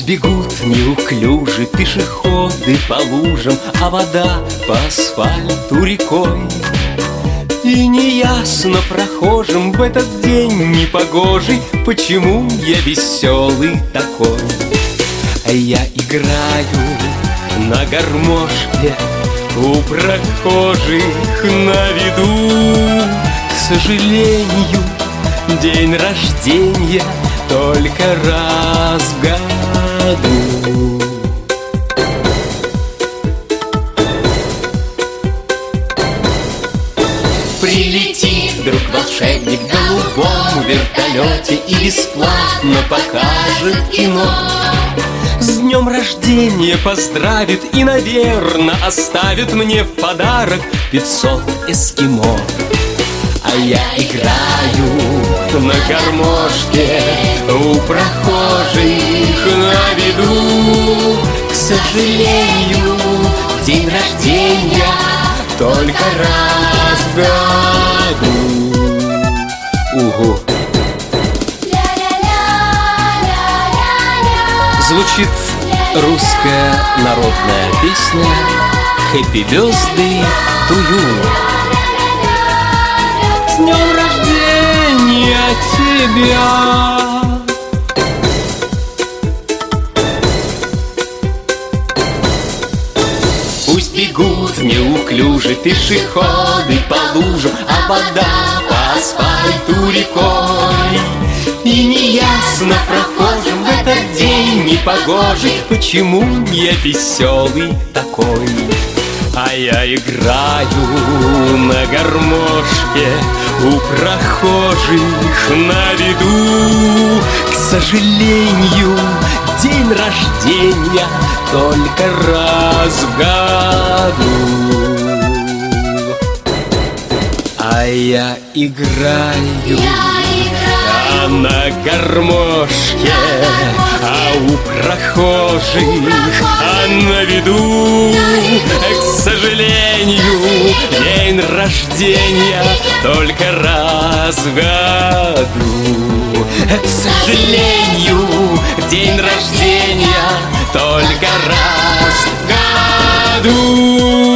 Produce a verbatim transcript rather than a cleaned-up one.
бегут неуклюже пешеходы по лужам, а вода по асфальту рекой. И неясно прохожим в этот день непогожий, почему я веселый такой. А я играю на гармошке у прохожих на виду. К сожалению, день рождения только раз в году. Прилетит вдруг волшебник в голубом вертолете и бесплатно покажет кино. С днем рождения поздравит и, наверно, оставит мне в подарок пятьсот эскимо. А я играю на гармошке у прохожих на виду. К сожалению, день рождения только раз в году. Угу. Звучит русская народная песня «Happy Birthday to you». С днем рождения тебя! Пусть бегут неуклюже пешеходы по лужам, а вода по асфальту рекой. И неясно прохожим в этот день непогожий, почему я веселый такой. А я играю на гармошке у прохожих на виду. К сожалению, день рождения только раз в году. А я играю а на гармошке, а у прохожих а на виду. К сожалению, день рождения только раз в году. К сожалению, день рождения только раз в году.